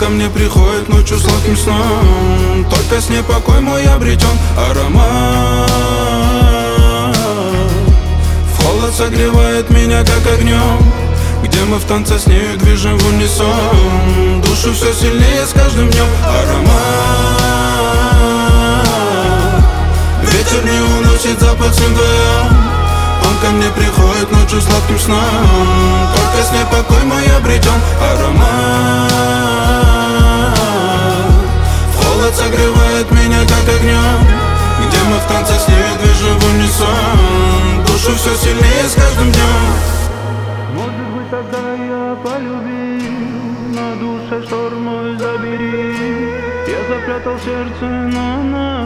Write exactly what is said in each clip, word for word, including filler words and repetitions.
ко мне приходит ночью сладким сном. Только с ней покой мой обретен аромат. В холод согревает меня как огнем, где мы в танце с нею движем в унисон. Душу все сильнее с каждым днем аромат. Ветер не уносит запах с ним вдвоем. Он ко мне приходит ночью сладким сном. Только с ней покой мой обретен аромат. В холод согревает меня как огнем, где мы в танце с ней движем в унисон. Душу все сильнее с каждым днем. Может быть, тогда я полюбил, на душе шторм мой забери. Я запрятал сердце на нас.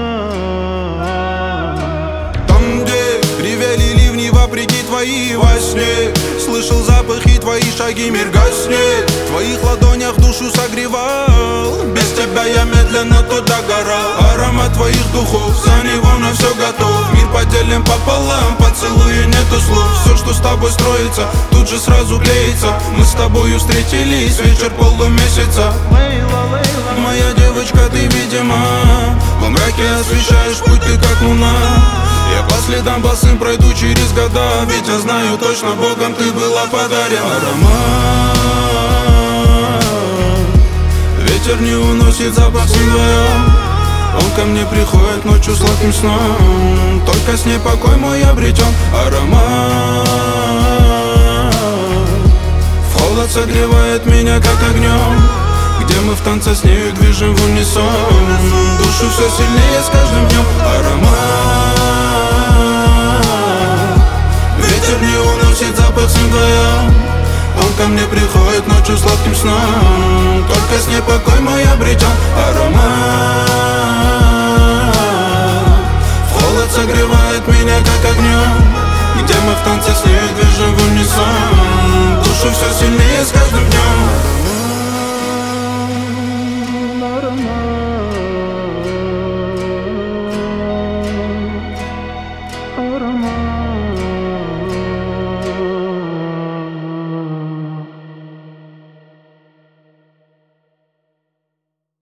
Там, где ревели ливни вопреки твои во сне, слышал запахи, твои шаги, мир гаснет. В твоих ладонях душу согревал. Без тебя я медленно тут догорал. Аромат твоих духов, за него на все готов. Мир поделим пополам, поцелуя нету слов. Все, что с тобой строится, тут же сразу клеится. Мы с тобою встретились, вечер полумесяца. Моя девочка, ты, видимо, во мраке освещаешь путь, ты как луна. Я по следам босым пройду через года, ведь я знаю точно, Богом ты была подарена. Аромат. Ветер не уносит запах с ним вдвоем. Он ко мне приходит ночью сладким сном. Только с ней покой мой обретен аромат. В холод согревает меня как огнем, где мы в танце с нею движем в унисон. Душу все сильнее с каждым днем аромат. Ветер не уносит запах с ним вдвоем. Он ко мне приходит ночью сладким сном. Только с ней покой мой обретен аромат. В холод согревает меня как огнем, где мы в танце с ней движем в унисон. Душу все сильнее с